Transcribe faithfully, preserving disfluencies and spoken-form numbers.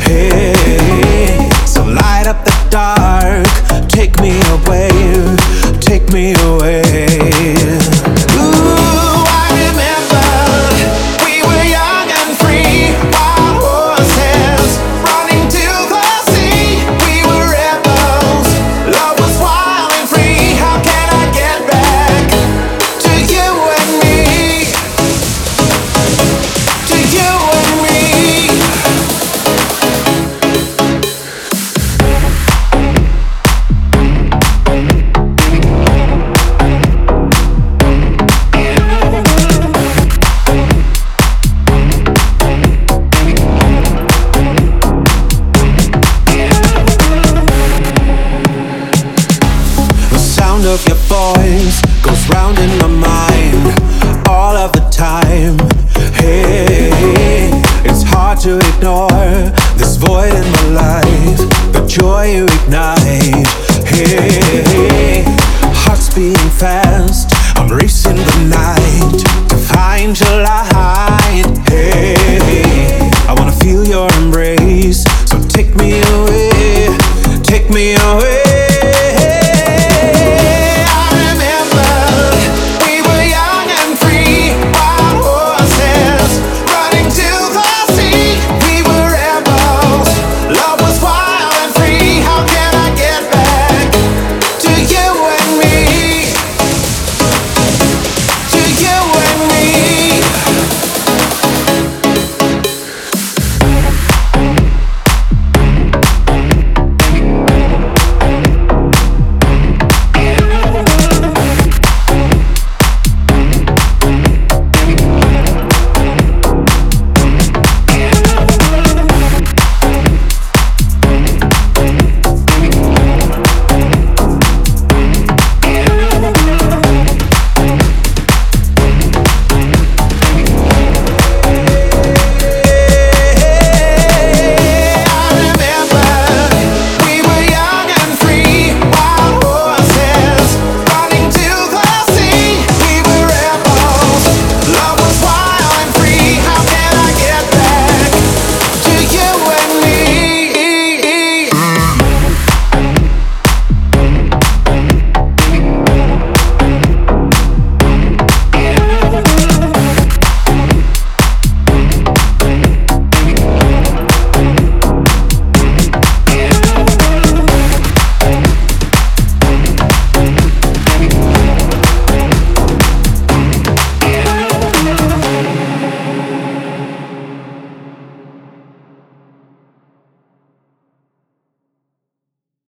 Hey, so light up the dark, take me away, take me away. Ooh, I remember we were young and free, wild horses running to the sea. We were rebels, love was wild and free. How can I get back to you and me? To you and me. The sound of your voice goes round in my mind all of the time. Hey, it's hard to ignore this void in my life, the joy you ignite. Hey, heart's beating fast, I'm racing the night to find your light. Hey, I wanna feel your embrace.